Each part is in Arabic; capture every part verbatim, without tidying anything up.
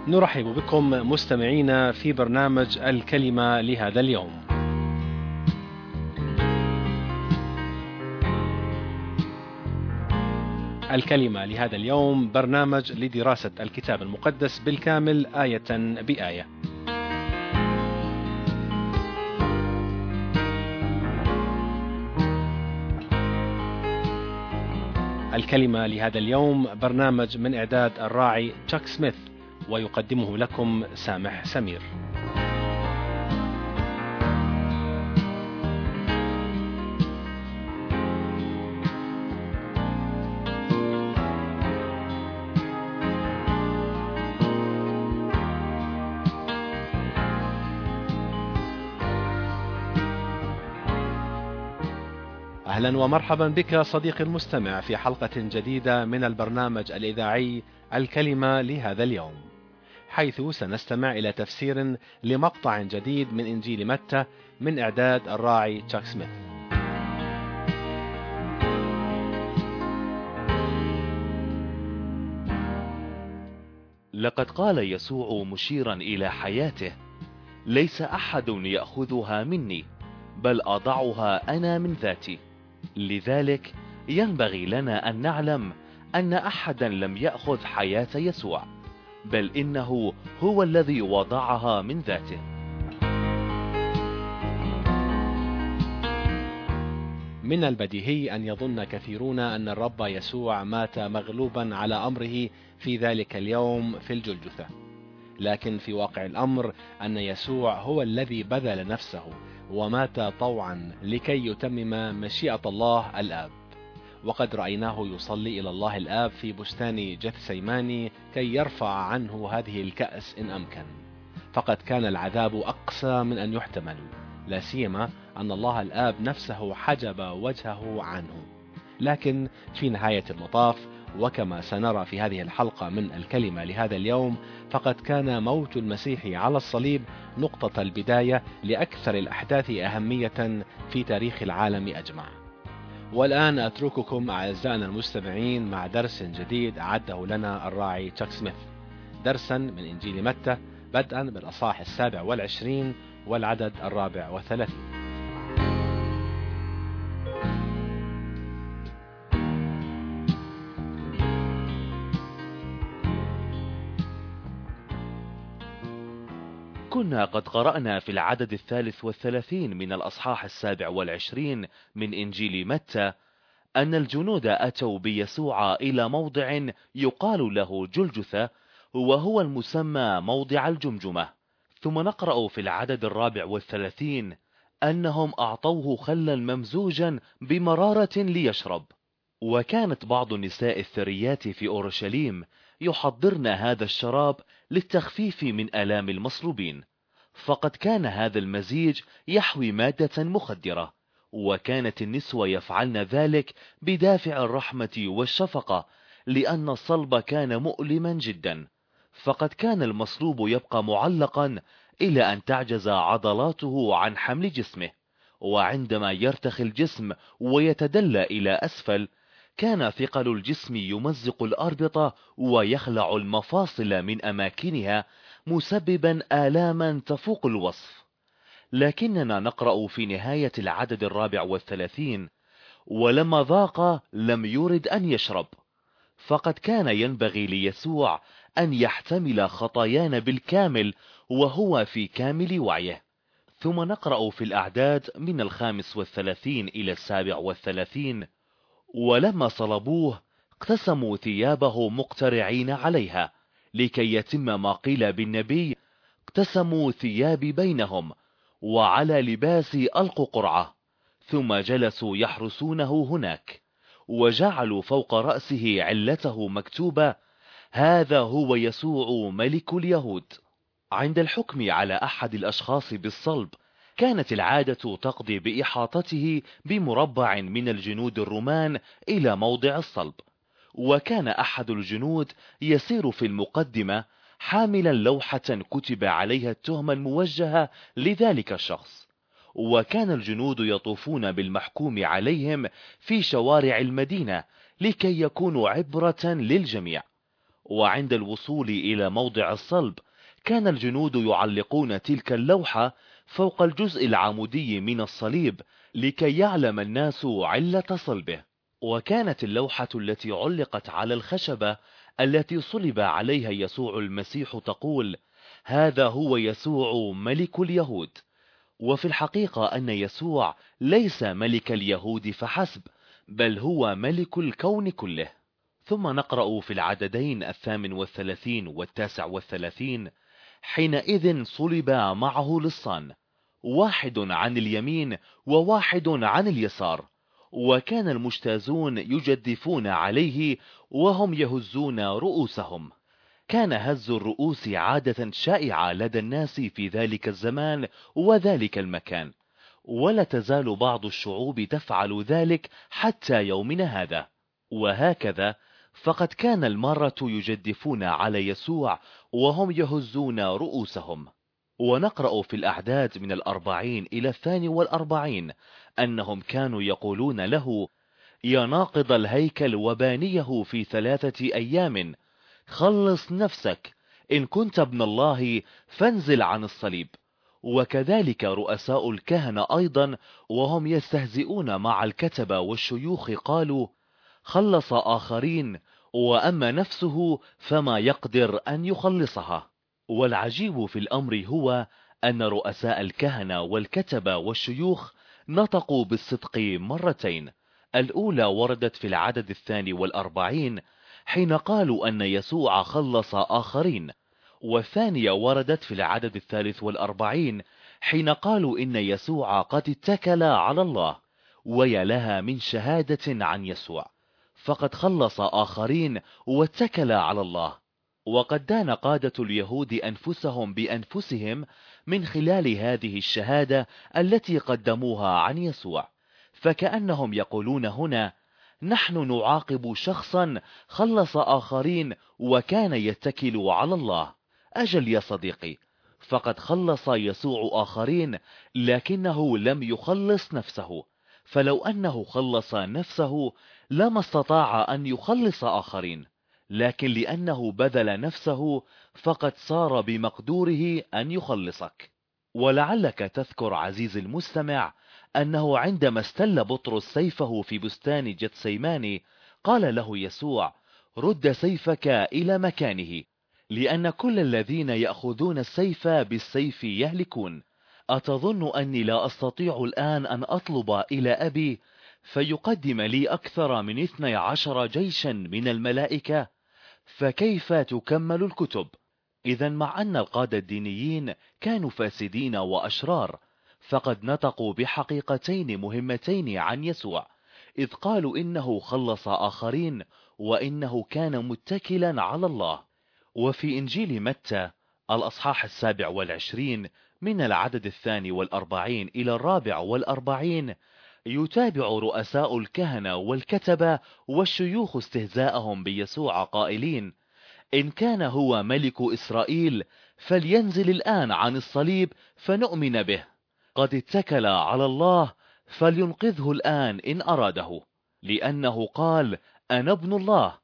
نرحب بكم مستمعينا في برنامج الكلمة لهذا اليوم. الكلمة لهذا اليوم برنامج لدراسة الكتاب المقدس بالكامل آية بآية. الكلمة لهذا اليوم برنامج من إعداد الراعي تشاك سميث، ويقدمه لكم سامح سمير. أهلا ومرحبا بك صديقي المستمع في حلقة جديدة من البرنامج الإذاعي الكلمة لهذا اليوم، حيث سنستمع إلى تفسير لمقطع جديد من إنجيل متى من إعداد الراعي تشاك سميث. لقد قال يسوع مشيرا إلى حياته: ليس أحد يأخذها مني، بل أضعها أنا من ذاتي. لذلك ينبغي لنا أن نعلم أن أحدا لم يأخذ حياة يسوع، بل إنه هو الذي وضعها من ذاته. من البديهي أن يظن كثيرون أن الرب يسوع مات مغلوبا على أمره في ذلك اليوم في الجلجثة، لكن في واقع الأمر أن يسوع هو الذي بذل نفسه ومات طوعا لكي يتمم مشيئة الله الآب. وقد رأيناه يصلي إلى الله الآب في بستان جثسيماني كي يرفع عنه هذه الكأس إن أمكن، فقد كان العذاب أقسى من أن يحتمل، لا سيما أن الله الآب نفسه حجب وجهه عنه. لكن في نهاية المطاف، وكما سنرى في هذه الحلقة من الكلمة لهذا اليوم، فقد كان موت المسيح على الصليب نقطة البداية لأكثر الأحداث أهمية في تاريخ العالم أجمع. والآن أترككم أعزائنا المستمعين مع درس جديد أعده لنا الراعي تشاك سميث، درسا من إنجيل متى بدءا بالأصحاح السابع والعشرين والعدد الرابع والثلاثين. كنا قد قرأنا في العدد الثالث والثلاثين من الأصحاح السابع والعشرين من إنجيل متى أن الجنود أتوا بيسوع إلى موضع يقال له جلجثة، وهو المسمى موضع الجمجمة. ثم نقرأ في العدد الرابع والثلاثين أنهم أعطوه خلا ممزوجا بمرارة ليشرب. وكانت بعض النساء الثريات في أورشليم يحضرن هذا الشراب للتخفيف من آلام المصلوبين، فقد كان هذا المزيج يحوي مادة مخدرة، وكانت النسوة يفعلن ذلك بدافع الرحمة والشفقة، لأن الصلب كان مؤلما جدا، فقد كان المصلوب يبقى معلقا إلى أن تعجز عضلاته عن حمل جسمه، وعندما يرتخي الجسم ويتدلى إلى أسفل، كان ثقل الجسم يمزق الأربطة ويخلع المفاصل من أماكنها، مسببا آلاما تفوق الوصف. لكننا نقرأ في نهاية العدد الرابع والثلاثين: ولما ذاق لم يرد أن يشرب. فقد كان ينبغي ليسوع أن يحتمل خطايانا بالكامل وهو في كامل وعيه. ثم نقرأ في الأعداد من الخامس والثلاثين إلى السابع والثلاثين: ولما صلبوه اقتسموا ثيابه مقترعين عليها، لكي يتم ما قيل بالنبي: اقتسموا ثيابي بينهم، وعلى لباسي ألقوا قرعة. ثم جلسوا يحرسونه هناك، وجعلوا فوق رأسه علته مكتوبة: هذا هو يسوع ملك اليهود. عند الحكم على أحد الأشخاص بالصلب، كانت العادة تقضي بإحاطته بمربع من الجنود الرومان إلى موضع الصلب، وكان أحد الجنود يسير في المقدمة حاملا لوحة كتب عليها التهمة الموجهة لذلك الشخص. وكان الجنود يطوفون بالمحكوم عليهم في شوارع المدينة لكي يكونوا عبرة للجميع. وعند الوصول إلى موضع الصلب كان الجنود يعلقون تلك اللوحة فوق الجزء العمودي من الصليب لكي يعلم الناس علة صلبه. وكانت اللوحة التي علقت على الخشبة التي صلب عليها يسوع المسيح تقول: هذا هو يسوع ملك اليهود. وفي الحقيقة أن يسوع ليس ملك اليهود فحسب، بل هو ملك الكون كله. ثم نقرأ في العددين الثامن والثلاثين والتاسع والثلاثين: حينئذ صلب معه لصان، واحد عن اليمين وواحد عن اليسار، وكان المجتازون يجدفون عليه وهم يهزون رؤوسهم. كان هز الرؤوس عادة شائعة لدى الناس في ذلك الزمان وذلك المكان، ولا تزال بعض الشعوب تفعل ذلك حتى يومنا هذا. وهكذا فقد كان المارة يجدفون على يسوع وهم يهزون رؤوسهم. ونقرأ في الأعداد من الأربعين إلى الثاني والأربعين أنهم كانوا يقولون له: يا ناقض الهيكل وبانيه في ثلاثة أيام، خلص نفسك، إن كنت ابن الله فانزل عن الصليب. وكذلك رؤساء الكهنة أيضا وهم يستهزئون مع الكتبة والشيوخ قالوا: خلص آخرين، وأما نفسه فما يقدر أن يخلصها. والعجيب في الأمر هو أن رؤساء الكهنة والكتبة والشيوخ نطقوا بالصدق مرتين. الأولى وردت في العدد الثاني والأربعين حين قالوا أن يسوع خلص آخرين، والثانية وردت في العدد الثالث والأربعين حين قالوا إن يسوع قد اتكل على الله. ويا لها من شهادة عن يسوع، فقد خلص آخرين واتكل على الله. وقد دان قادة اليهود أنفسهم بأنفسهم من خلال هذه الشهادة التي قدموها عن يسوع، فكأنهم يقولون هنا: نحن نعاقب شخصا خلص آخرين وكان يتكل على الله. أجل يا صديقي، فقد خلص يسوع آخرين لكنه لم يخلص نفسه، فلو أنه خلص نفسه لما استطاع أن يخلص آخرين، لكن لأنه بذل نفسه فقد صار بمقدوره أن يخلصك. ولعلك تذكر عزيز المستمع أنه عندما استل بطرس سيفه في بستان جتسيماني قال له يسوع: رد سيفك إلى مكانه، لأن كل الذين يأخذون السيف بالسيف يهلكون. أتظن أني لا أستطيع الآن أن أطلب إلى أبي فيقدم لي أكثر من اثني عشر جيشا من الملائكة؟ فكيف تكمل الكتب؟ إذا مع أن القادة الدينيين كانوا فاسدين وأشرار، فقد نطقوا بحقيقتين مهمتين عن يسوع، إذ قالوا إنه خلص آخرين وإنه كان متكلا على الله. وفي إنجيل متى الأصحاح السابع والعشرين من العدد الثاني والأربعين إلى الرابع والأربعين يتابع رؤساء الكهنة والكتبة والشيوخ استهزاءهم بيسوع قائلين: إن كان هو ملك إسرائيل فلينزل الآن عن الصليب فنؤمن به، قد اتكل على الله فلينقذه الآن إن أراده، لأنه قال: أنا ابن الله.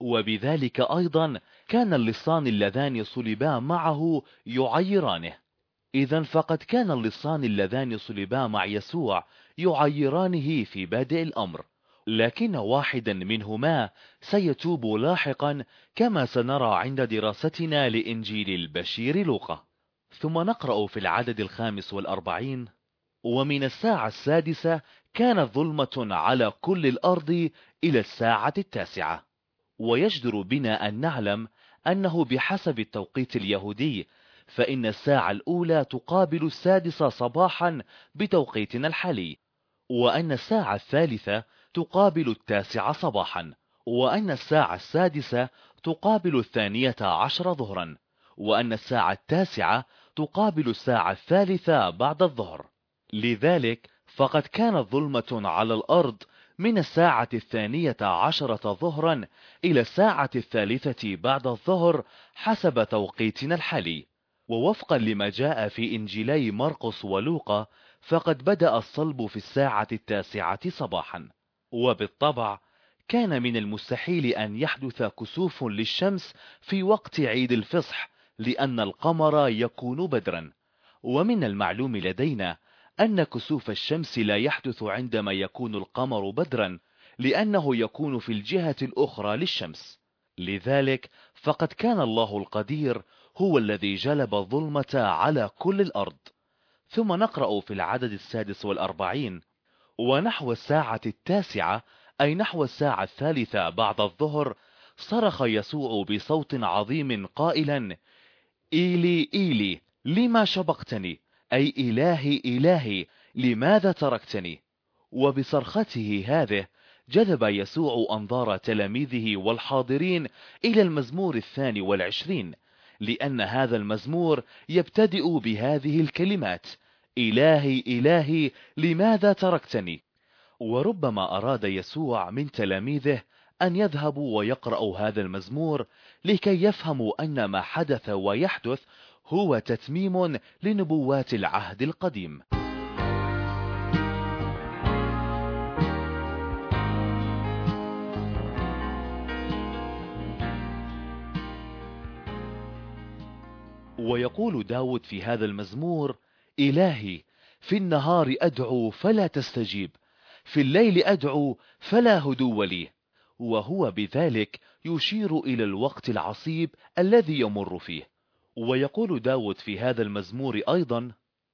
وبذلك أيضا كان اللصان اللذان صلبا معه يعيرانه. إذا فقد كان اللصان اللذان صلبا مع يسوع يعيرانه في بادئ الأمر، لكن واحدا منهما سيتوب لاحقا كما سنرى عند دراستنا لإنجيل البشير لوقا. ثم نقرأ في العدد الخامس والأربعين: ومن الساعة السادسة كانت ظلمة على كل الأرض إلى الساعة التاسعة. ويجدر بنا أن نعلم أنه بحسب التوقيت اليهودي فإن الساعة الأولى تقابل السادسة صباحا بتوقيتنا الحالي، وأن الساعة الثالثة تقابل التاسعة صباحا، وأن الساعة السادسة تقابل الثانية عشر ظهرا، وأن الساعة التاسعة تقابل الساعة الثالثة بعد الظهر. لذلك فقد كانت ظلمة على الأرض من الساعة الثانية عشرة ظهرا إلى الساعة الثالثة بعد الظهر حسب توقيتنا الحالي. ووفقا لما جاء في إنجيلي مرقس ولوقا فقد بدأ الصلب في الساعة التاسعة صباحا، وبالطبع كان من المستحيل أن يحدث كسوف للشمس في وقت عيد الفصح، لأن القمر يكون بدرا. ومن المعلوم لدينا أن كسوف الشمس لا يحدث عندما يكون القمر بدرا، لأنه يكون في الجهة الأخرى للشمس. لذلك فقد كان الله القدير هو الذي جلب الظلمة على كل الأرض. ثم نقرأ في العدد السادس والأربعين: ونحو الساعة التاسعة، أي نحو الساعة الثالثة بعد الظهر، صرخ يسوع بصوت عظيم قائلا: إيلي إيلي لما شبقتني، أي إلهي إلهي لماذا تركتني. وبصرخته هذه جذب يسوع أنظار تلاميذه والحاضرين إلى المزمور الثاني والعشرين، لأن هذا المزمور يبتدئ بهذه الكلمات: إلهي إلهي لماذا تركتني. وربما أراد يسوع من تلاميذه أن يذهبوا ويقرأوا هذا المزمور لكي يفهموا أن ما حدث ويحدث هو تتميم لنبوات العهد القديم. ويقول داود في هذا المزمور: إلهي في النهار أدعو فلا تستجيب، في الليل أدعو فلا هدو لي. وهو بذلك يشير إلى الوقت العصيب الذي يمر فيه. ويقول داود في هذا المزمور أيضا: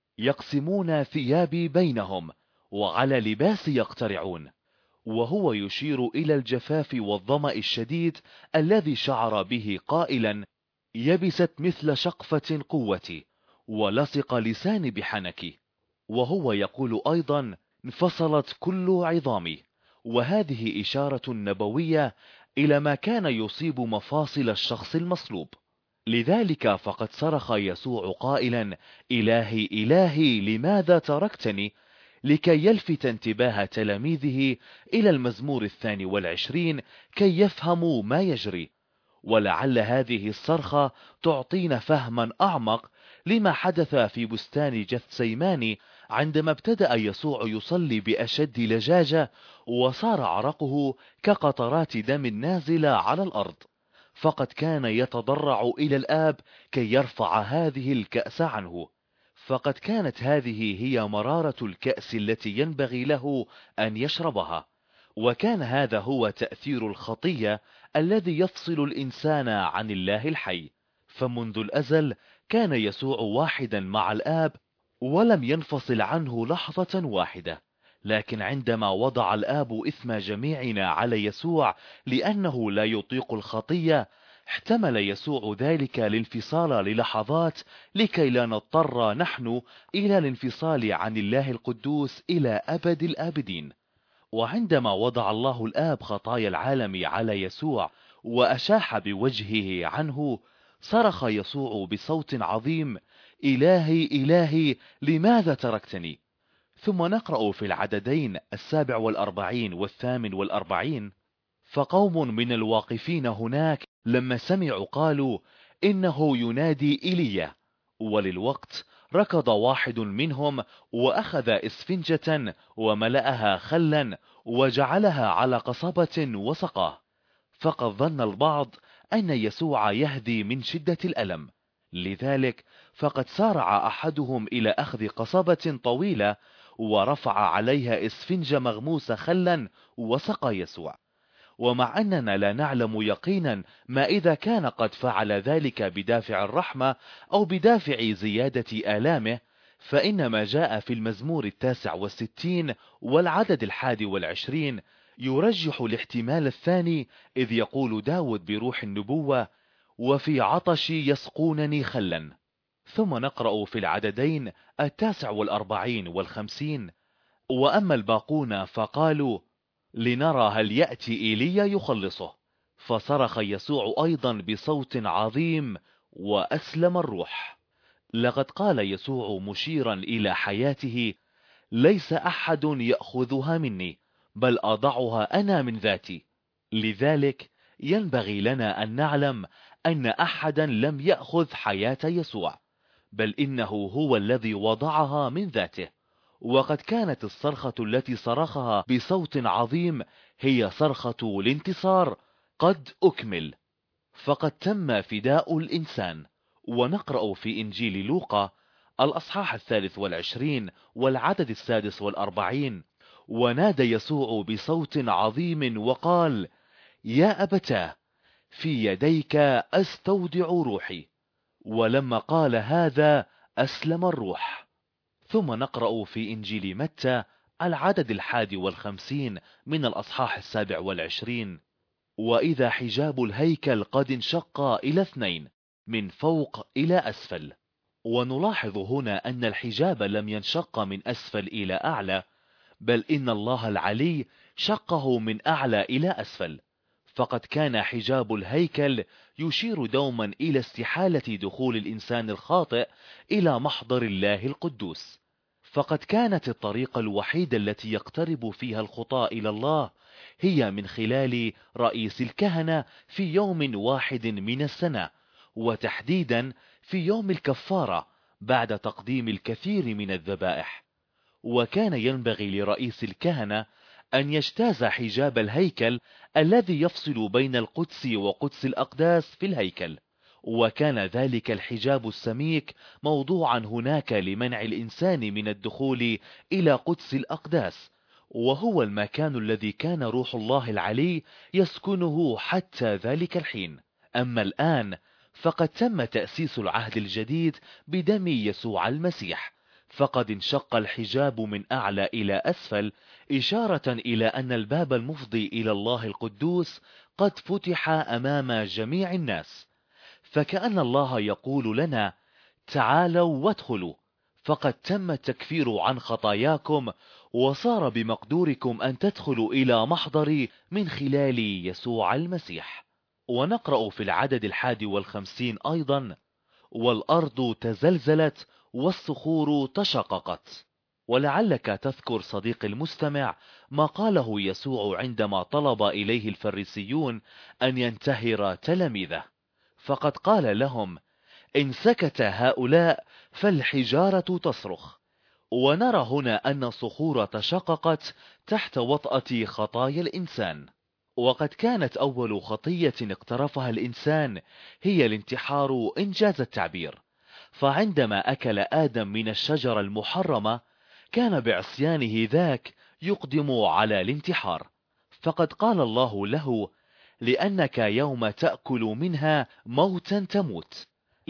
يقسمون ثيابي بينهم وعلى لباسي يقترعون. وهو يشير إلى الجفاف والظمأ الشديد الذي شعر به قائلا: يبست مثل شقفة قوتي ولصق لساني بحنكي. وهو يقول أيضا: انفصلت كل عظامي. وهذه إشارة نبوية إلى ما كان يصيب مفاصل الشخص المصلوب. لذلك فقد صرخ يسوع قائلا: إلهي إلهي لماذا تركتني، لكي يلفت انتباه تلاميذه إلى المزمور الثاني والعشرين كي يفهموا ما يجري. ولعل هذه الصرخة تعطينا فهما أعمق لما حدث في بستان جثسيماني عندما ابتدأ يسوع يصلي بأشد لجاجة وصار عرقه كقطرات دم نازلة على الأرض، فقد كان يتضرع إلى الآب كي يرفع هذه الكأس عنه. فقد كانت هذه هي مرارة الكأس التي ينبغي له أن يشربها، وكان هذا هو تأثير الخطية الذي يفصل الإنسان عن الله الحي. فمنذ الأزل كان يسوع واحدا مع الآب ولم ينفصل عنه لحظة واحدة. لكن عندما وضع الآب إثم جميعنا على يسوع لأنه لا يطيق الخطية، احتمل يسوع ذلك الانفصال للحظات لكي لا نضطر نحن إلى الانفصال عن الله القدوس إلى أبد الآبدين. وعندما وضع الله الآب خطايا العالم على يسوع وأشاح بوجهه عنه، صرخ يسوع بصوت عظيم: إلهي إلهي لماذا تركتني. ثم نقرأ في العددين السابع والأربعين والثامن والأربعين: فقوم من الواقفين هناك لما سمعوا قالوا: إنه ينادي إيليا. وللوقت ركض واحد منهم وأخذ إسفنجة وملأها خلا وجعلها على قصبة وسقاه. فقد ظن البعض أن يسوع يهدي من شدة الألم، لذلك فقد سارع أحدهم إلى أخذ قصبة طويلة ورفع عليها إسفنج مغموس خلا وسقى يسوع. ومع أننا لا نعلم يقينا ما إذا كان قد فعل ذلك بدافع الرحمة أو بدافع زيادة آلامه، فإن ما جاء في المزمور التاسع والستين والعدد الحادي والعشرين يرجح الاحتمال الثاني، إذ يقول داود بروح النبوة: وفي عطش يسقونني خلا. ثم نقرأ في العددين التاسع والأربعين والخمسين: وأما الباقون فقالوا: لنرى هل يأتي إيليا يخلصه. فصرخ يسوع أيضا بصوت عظيم وأسلم الروح. لقد قال يسوع مشيرا إلى حياته: ليس أحد يأخذها مني، بل أضعها أنا من ذاتي. لذلك ينبغي لنا أن نعلم أن أحدا لم يأخذ حياة يسوع، بل إنه هو الذي وضعها من ذاته. وقد كانت الصرخة التي صرخها بصوت عظيم هي صرخة الانتصار قد أكمل، فقد تم فداء الإنسان. ونقرأ في إنجيل لوقا الأصحاح الثالث والعشرين والعدد السادس والأربعين: ونادى يسوع بصوت عظيم وقال: يا أبتاه، في يديك أستودع روحي. ولما قال هذا أسلم الروح. ثم نقرأ في إنجيل متى العدد الحادي والخمسين من الأصحاح السابع والعشرين: وإذا حجاب الهيكل قد انشق إلى اثنين من فوق إلى أسفل. ونلاحظ هنا أن الحجاب لم ينشق من أسفل إلى أعلى، بل إن الله العلي شقه من أعلى إلى أسفل. فقد كان حجاب الهيكل يشير دوما إلى استحالة دخول الإنسان الخاطئ إلى محضر الله القدوس. فقد كانت الطريقة الوحيدة التي يقترب فيها الخطاة إلى الله هي من خلال رئيس الكهنة في يوم واحد من السنة، وتحديدا في يوم الكفارة بعد تقديم الكثير من الذبائح. وكان ينبغي لرئيس الكهنة أن يجتاز حجاب الهيكل الذي يفصل بين القدس وقدس الأقداس في الهيكل، وكان ذلك الحجاب السميك موضوعا هناك لمنع الإنسان من الدخول إلى قدس الأقداس، وهو المكان الذي كان روح الله العلي يسكنه حتى ذلك الحين. أما الآن فقد تم تأسيس العهد الجديد بدم يسوع المسيح، فقد انشق الحجاب من أعلى إلى أسفل، إشارة إلى أن الباب المفضي إلى الله القدوس قد فتح أمام جميع الناس. فكأن الله يقول لنا: تعالوا وادخلوا، فقد تم التكفير عن خطاياكم، وصار بمقدوركم أن تدخلوا إلى محضري من خلال يسوع المسيح. ونقرأ في العدد الحادي والخمسين أيضا: والأرض تزلزلت والصخور تشققت. ولعلك تذكر صديق المستمع ما قاله يسوع عندما طلب إليه الفريسيون أن ينتهر تلاميذه، فقد قال لهم: إن سكت هؤلاء فالحجارة تصرخ. ونرى هنا أن الصخور تشققت تحت وطأة خطايا الإنسان. وقد كانت أول خطية اقترفها الإنسان هي الانتحار إنجاز التعبير، فعندما أكل آدم من الشجرة المحرمة كان بعصيانه ذاك يقدم على الانتحار، فقد قال الله له: لأنك يوم تأكل منها موتا تموت.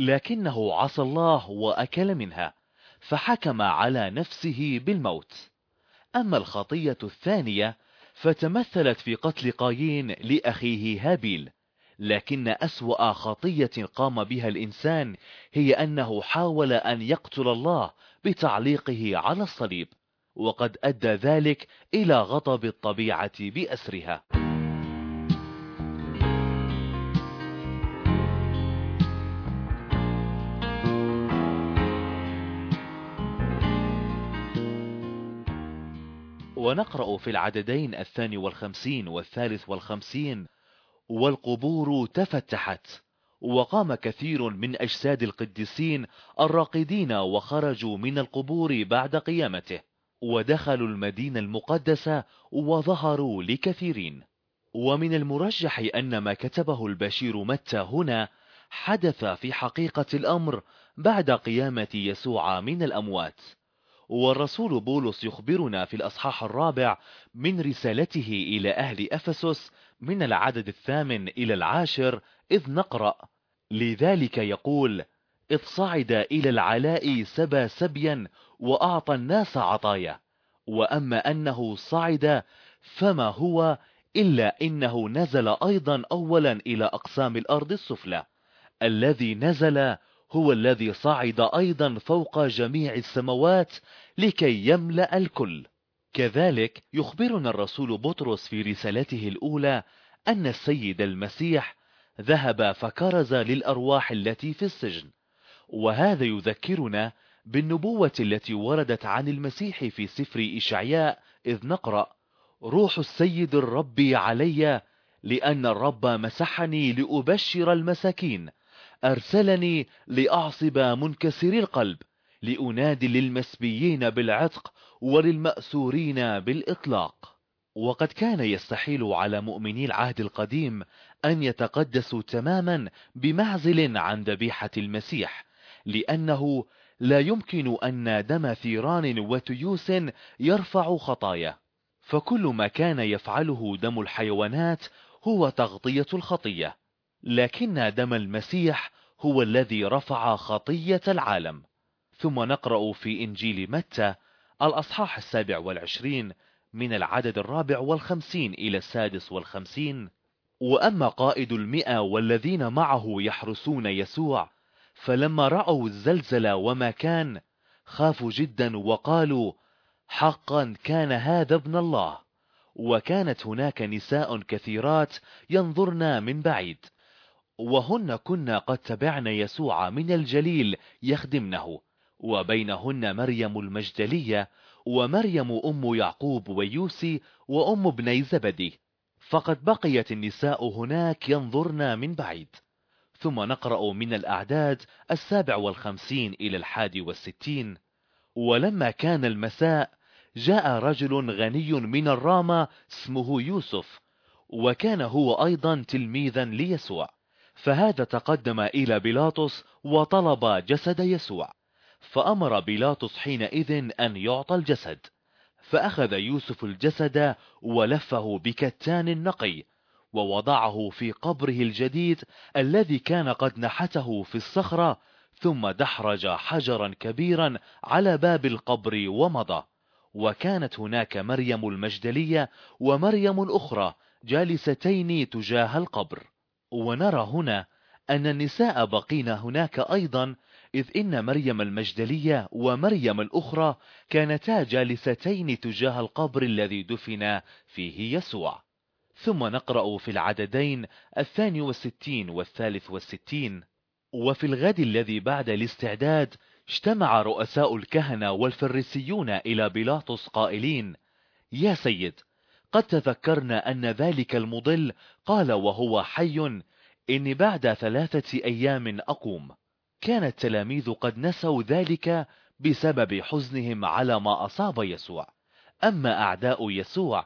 لكنه عصى الله وأكل منها، فحكم على نفسه بالموت. أما الخطية الثانية فتمثلت في قتل قايين لأخيه هابيل، لكن أسوأ خطية قام بها الإنسان هي أنه حاول أن يقتل الله بتعليقه على الصليب، وقد أدى ذلك إلى غضب الطبيعة بأسرها. ونقرأ في العددين الثاني والخمسين والثالث والخمسين: والقبور تفتحت، وقام كثير من أجساد القديسين الراقدين وخرجوا من القبور بعد قيامته، ودخلوا المدينة المقدسة وظهروا لكثيرين. ومن المرجح أن ما كتبه البشير متى هنا حدث في حقيقة الأمر بعد قيامة يسوع من الأموات. والرسول بولس يخبرنا في الأصحاح الرابع من رسالته إلى أهل أفسس من العدد الثامن إلى العاشر، إذ نقرأ: لذلك يقول: إذ صعد إلى العلاء سبى سبيا وأعطى الناس عطايا، وأما أنه صعد فما هو إلا إنه نزل أيضا أولا إلى أقسام الأرض السفلى. الذي نزل هو الذي صعد أيضا فوق جميع السماوات لكي يملأ الكل. كذلك يخبرنا الرسول بطرس في رسالته الأولى أن السيد المسيح ذهب فكرز للأرواح التي في السجن، وهذا يذكرنا بالنبوة التي وردت عن المسيح في سفر إشعياء، إذ نقرأ: روح السيد الرب علي، لأن الرب مسحني لأبشر المساكين، أرسلني لأعصب منكسر القلب، لأنادي للمسبيين بالعتق وللمأسورين بالإطلاق. وقد كان يستحيل على مؤمني العهد القديم أن يتقدسوا تماما بمعزل عن ذبيحة المسيح، لأنه لا يمكن أن دم ثيران وتيوس يرفع خطايا، فكل ما كان يفعله دم الحيوانات هو تغطية الخطية، لكن دم المسيح هو الذي رفع خطية العالم. ثم نقرأ في إنجيل متى الأصحاح السابع والعشرين من العدد الرابع والخمسين إلى السادس والخمسين: وأما قائد المئة والذين معه يحرسون يسوع فلما رأوا الزلزل وما كان خافوا جدا وقالوا حقا كان هذا ابن الله. وكانت هناك نساء كثيرات ينظرن من بعيد، وهن كنا قد تبعن يسوع من الجليل يخدمنه، وبينهن مريم المجدلية ومريم أم يعقوب ويوسي وأم ابني زبدي، فقد بقيت النساء هناك ينظرن من بعيد. ثم نقرأ من الأعداد السابع والخمسين إلى الحادي والستين: ولما كان المساء جاء رجل غني من الرامة اسمه يوسف، وكان هو أيضا تلميذا ليسوع، فهذا تقدم إلى بيلاطس وطلب جسد يسوع، فأمر بيلاطس حينئذ أن يعطى الجسد، فأخذ يوسف الجسد ولفه بكتان نقي ووضعه في قبره الجديد الذي كان قد نحته في الصخرة، ثم دحرج حجرا كبيرا على باب القبر ومضى. وكانت هناك مريم المجدلية ومريم الأخرى جالستين تجاه القبر. ونرى هنا أن النساء بقين هناك أيضا، إذ إن مريم المجدلية ومريم الأخرى كانتا جالستين تجاه القبر الذي دفن فيه يسوع. ثم نقرأ في العددين الثاني والستين والثالث والستين: وفي الغد الذي بعد الاستعداد اجتمع رؤساء الكهنة والفريسيون إلى بيلاطس قائلين: يا سيد، قد تذكرنا أن ذلك المضل قال وهو حي إني بعد ثلاثة أيام أقوم. كان التلاميذ قد نسوا ذلك بسبب حزنهم على ما أصاب يسوع. أما أعداء يسوع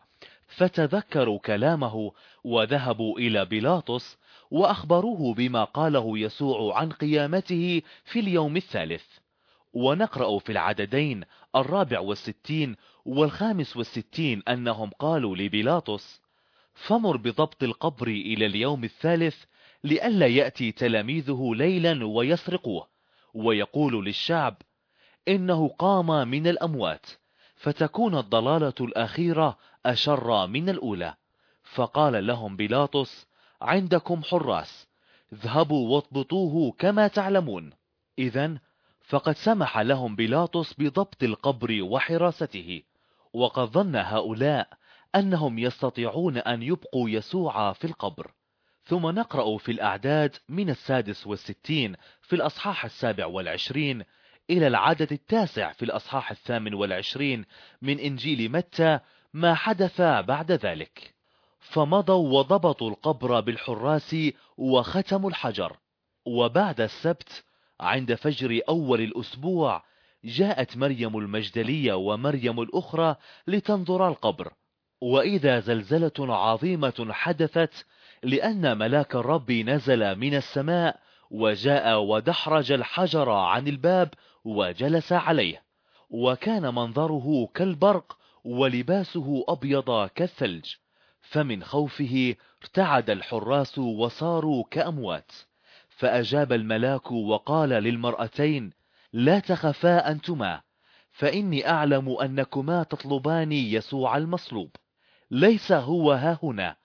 فتذكروا كلامه وذهبوا إلى بيلاطس وأخبروه بما قاله يسوع عن قيامته في اليوم الثالث. ونقرأ في العددين الرابع والستين والخامس والستين أنهم قالوا لبيلاطس: فمر بضبط القبر إلى اليوم الثالث لئلا يأتي تلاميذه ليلا ويسرقوه، ويقول للشعب إنه قام من الأموات، فتكون الضلالة الأخيرة أشر من الأولى. فقال لهم بيلاطس: عندكم حراس، اذهبوا واضبطوه كما تعلمون. إذن فقد سمح لهم بيلاطس بضبط القبر وحراسته، وقد ظن هؤلاء أنهم يستطيعون أن يبقوا يسوع في القبر. ثم نقرأ في الأعداد من السادس والستين في الأصحاح السابع والعشرين إلى العدد التاسع في الأصحاح الثامن والعشرين من إنجيل متى ما حدث بعد ذلك. فمضوا وضبطوا القبر بالحراس وختموا الحجر. وبعد السبت عند فجر أول الأسبوع جاءت مريم المجدلية ومريم الأخرى لتنظر القبر، وإذا زلزلة عظيمة حدثت، لأن ملاك الرب نزل من السماء وجاء ودحرج الحجر عن الباب وجلس عليه، وكان منظره كالبرق ولباسه أبيض كالثلج، فمن خوفه ارتعد الحراس وصاروا كأموات. فأجاب الملاك وقال للمرأتين: لا تخفا أنتما، فإني أعلم أنكما تطلبان يسوع المصلوب، ليس هو ها هنا،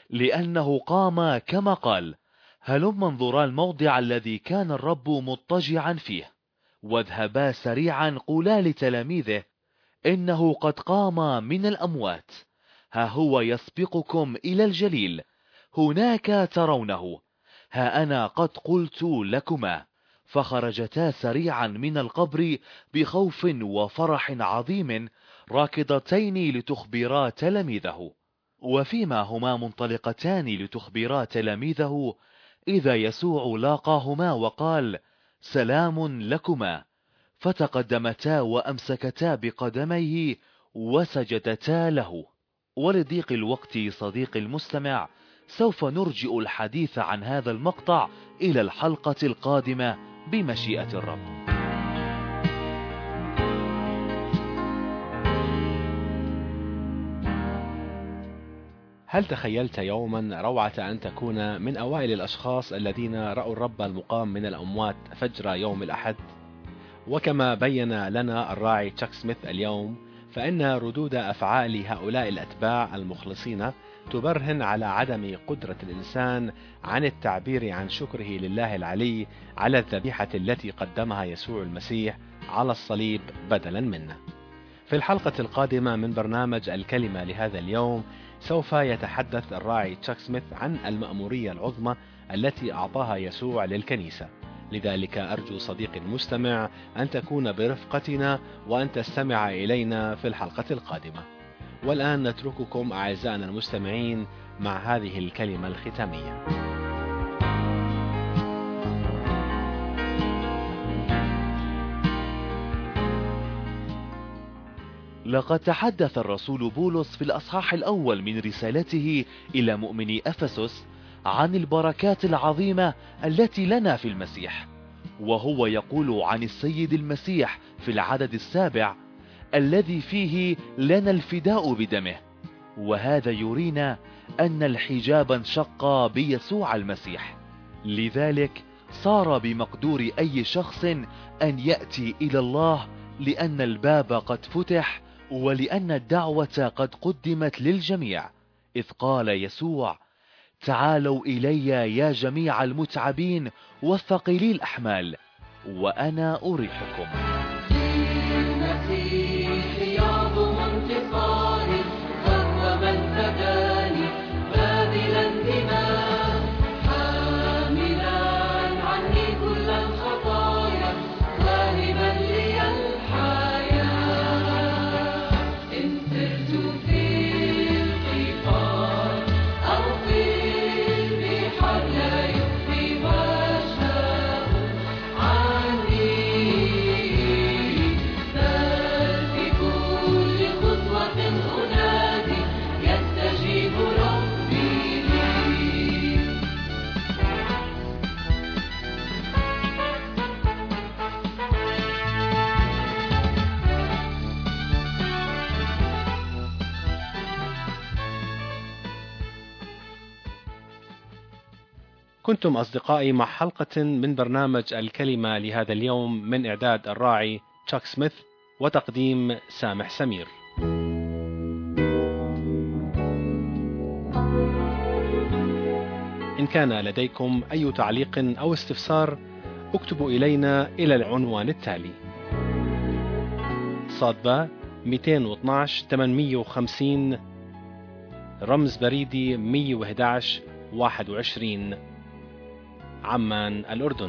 لأنه قام كما قال. هلما انظرا الموضع الذي كان الرب مضطجعا فيه، واذهبا سريعا قولا لتلاميذه إنه قد قام من الأموات، ها هو يسبقكم إلى الجليل، هناك ترونه، ها أنا قد قلت لكما. فخرجتا سريعا من القبر بخوف وفرح عظيم، راكضتين لتخبرا تلاميذه. وفيما هما منطلقتان لتخبرا تلاميذه، إذا يسوع لاقاهما وقال: سلام لكما. فتقدمتا وأمسكتا بقدميه وسجدتا له. ولضيق الوقت صديقي المستمع، سوف نرجئ الحديث عن هذا المقطع إلى الحلقة القادمة بمشيئة الرب. هل تخيلت يوما روعة أن تكون من أوائل الأشخاص الذين رأوا الرب المقام من الأموات فجر يوم الأحد؟ وكما بين لنا الراعي تشاك سميث اليوم، فإن ردود أفعال هؤلاء الأتباع المخلصين تبرهن على عدم قدرة الإنسان عن التعبير عن شكره لله العلي على الذبيحة التي قدمها يسوع المسيح على الصليب بدلا منا. في الحلقة القادمة من برنامج الكلمة لهذا اليوم سوف يتحدث الراعي تشاك سميث عن المأمورية العظمى التي أعطاها يسوع للكنيسة. لذلك أرجو صديقي المستمع أن تكون برفقتنا وأن تستمع إلينا في الحلقة القادمة. والآن نترككم أعزائنا المستمعين مع هذه الكلمة الختامية. لقد تحدث الرسول بولس في الأصحاح الأول من رسالته إلى مؤمني أفسس عن البركات العظيمة التي لنا في المسيح، وهو يقول عن السيد المسيح في العدد السابع الذي فيه لنا الفداء بدمه، وهذا يرينا أن الحجاب انشق بيسوع المسيح، لذلك صار بمقدور أي شخص أن يأتي إلى الله، لأن الباب قد فتح ولأن الدعوة قد قدمت للجميع، إذ قال يسوع: تعالوا إلي يا جميع المتعبين والثقيلي الأحمال وأنا أريحكم. كنتم أصدقائي مع حلقة من برنامج الكلمة لهذا اليوم من إعداد الراعي تشاك سميث وتقديم سامح سمير. إن كان لديكم أي تعليق أو استفسار اكتبوا إلينا إلى العنوان التالي: صادبة مئتين واثناشر ثمانمئة وخمسين، رمز بريدي مئة وأحد عشر واحد وعشرين، عمان الأردن.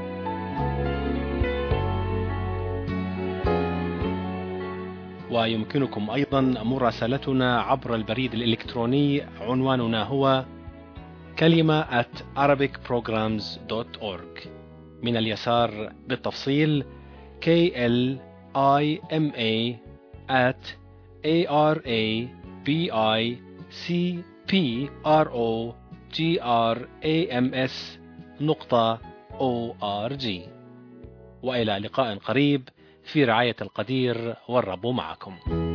ويمكنكم أيضا مراسلتنا عبر البريد الإلكتروني، عنواننا هو كلمة at arabic programs dot org. من اليسار بالتفصيل K L I M A at A R A B I C P R O G R A M S نقطة أو آر جي. وإلى لقاء قريب في رعاية القدير، والرب معكم.